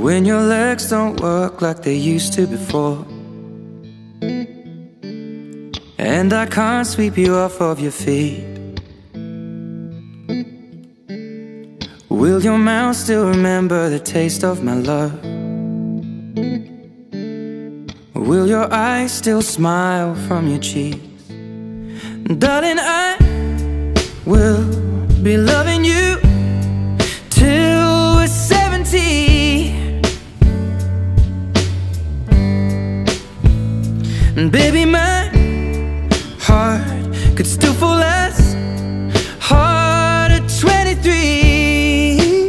when your legs don't work like they used to before, and I can't sweep you off of your feet. Will your mouth still remember the taste of my love? Will your eyes still smile from your cheeks? Darling, I will be loving you till we're 70. And baby, my heart could still fall as hard at 23.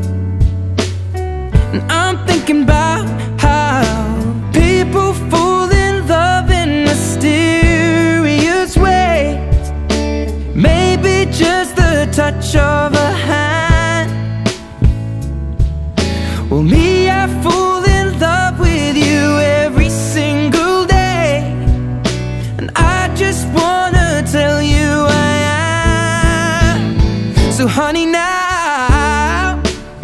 And I'm thinking about how people fall in love in mysterious ways. Maybe just the touch of a hand. Well, me, I fall in love with you every single day, and I just wanna tell you I am. So honey, now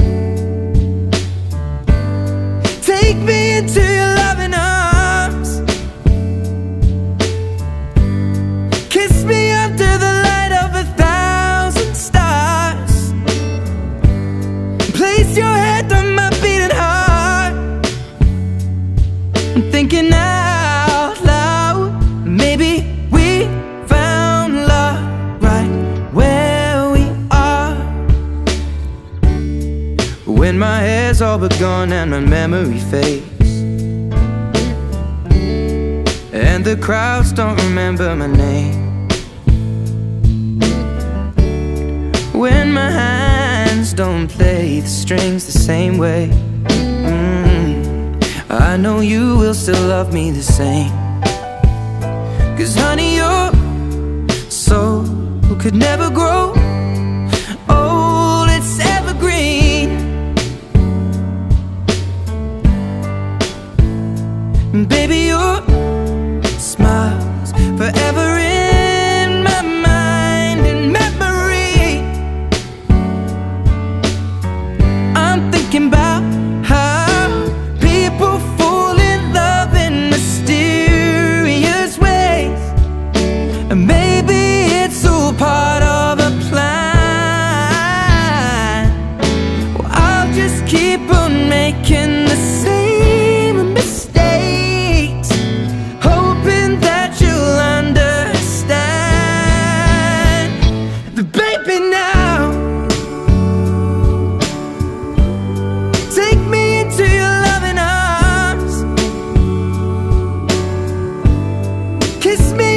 take me into your loving arms. Kiss me under the light of 1,000 stars. Place your head on my beating heart. I'm thinking out loud, maybe we found love right where we are. When my hair's all but gone and my memory fades, and the crowds don't remember my name, when my hands don't play the strings the same way, I know you will still love me the same. 'Cause honey, your soul could never grow old, it's evergreen. Baby, your smile's forever in my mind and memory. I'm thinking about how people fall in love in mysterious ways, and maybe it's all part of a plan. Well, I'll just keep on making the same mistakes, hoping that you'll understand. But baby, now take me into your loving arms. Kiss me